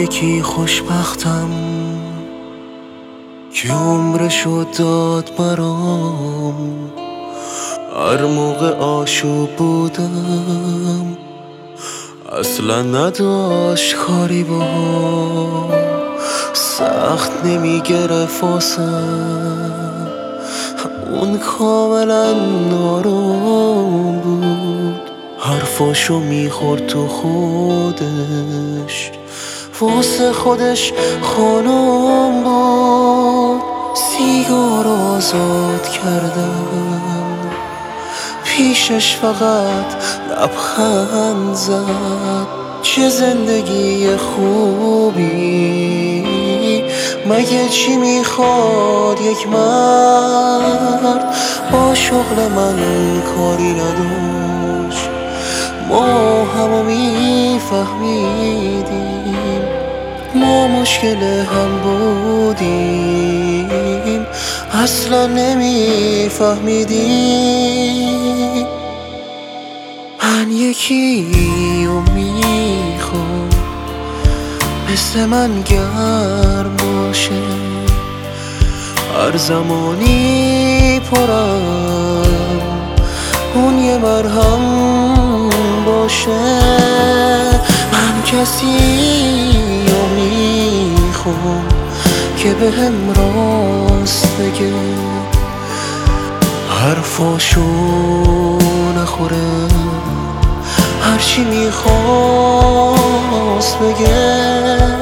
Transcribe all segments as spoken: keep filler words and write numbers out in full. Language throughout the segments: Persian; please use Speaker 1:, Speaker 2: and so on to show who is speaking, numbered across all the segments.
Speaker 1: یکی خوشبختم که عمرشو داد برام. هر موقع آشوب بودم اصلا نداشت کاری باهم، سخت نمیگرفت واسم، اون کاملا آروم بود. حرفاشو میخورد تو خودش، واسه خودش خانم بود. سیگار آزاد کردم پیشش، فقط لبخند زد. چه زندگی خوبی، مگه چی میخواد یک مرد؟ با شغل من کاری نداشت، ما همو میفهمیدیم، ما مشکل هم بودیم، اصلا نمیفهمیدیم. من یکی رو میخوام مثل من گرم باشه، هر زمانی پرم اون یه مرهم باشه. من کسی رو میخوام که بهم راست بگه، حرفاشو نخوره، هرچی میخواست بگه.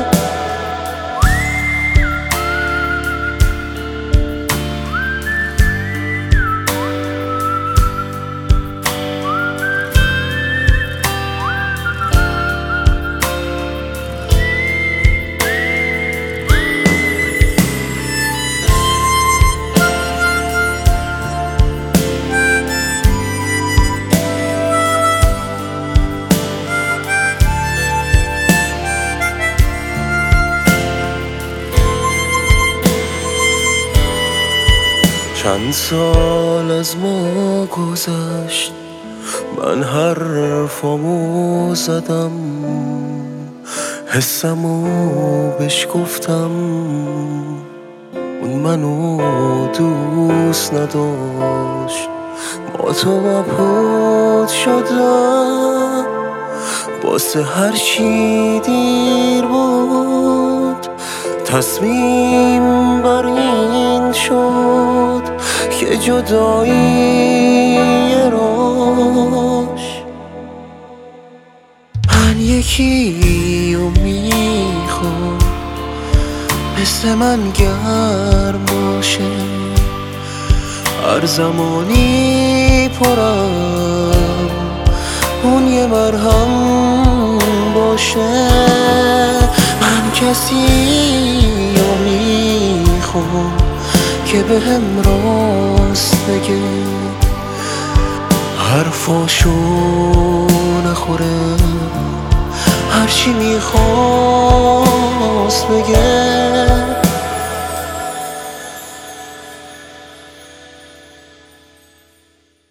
Speaker 1: چند سال از ما گذشت، من حرفامو زدم، حسمو بهش گفتم، اون منو دوست نداشت. با تو مبهوت شدم، واسه هرچی دیر بود تصمیم بر این شد که جدایی راش. من یکی رو میخوام مثل من گرم باشه، هر زمانی پرم اون یه مرهم باشه. من کسی رو میخوام که بهم راست بگه، حرفاشو نخوره، هرچی میخواست بگه.